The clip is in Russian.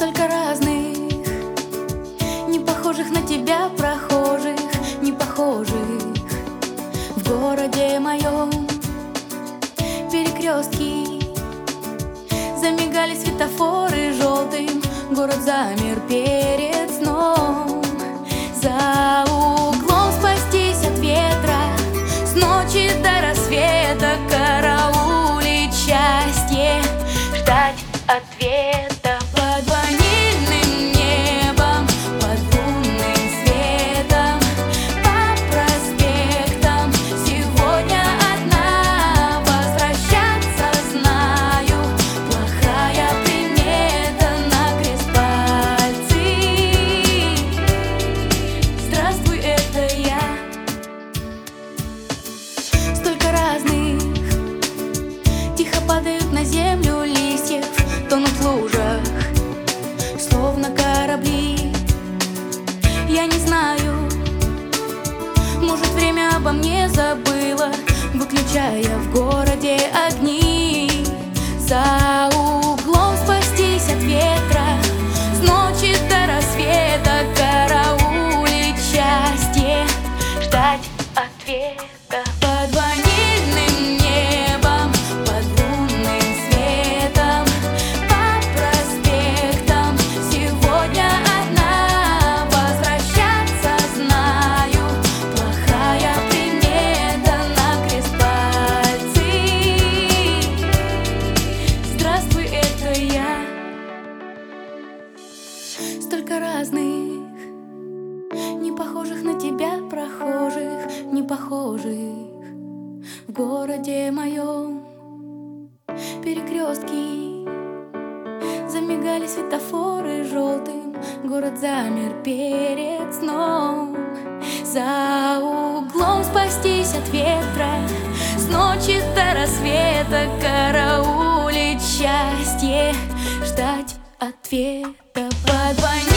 Столько разных, не похожих на тебя прохожих, не похожих в городе моем. Перекрестки, замигали светофоры желтым, город замер перед сном. За углом спастись от ветра, с ночи до рассвета караулить счастье, ждать ответа. Под ванильным небом, под лунным светом, по проспектам сегодня одна. Возвращаться знаю, плохая примета, на крест пальцы. Здравствуй, это я. Столько разных, тихо падают на землю листьев, тонут в лужах, словно корабли. Я не знаю, может, время обо мне забыло, выключая в городе огни. За углом спастись от ветра, с ночи до рассвета караулить счастье, ждать ответа. Под ванильным небом, под лунным светом, по проспектам сегодня одна. Возвращаться знаю, плохая примета, на крест пальцы. Здравствуй, это я. Столько разных, не похожих на тебя прохожих, не похожих в городе моем. Перекрестки, замигали светофоры желтым, город замер перед сном. За углом спастись от ветра, с ночи до рассвета караулить счастье, ждать ответа. Под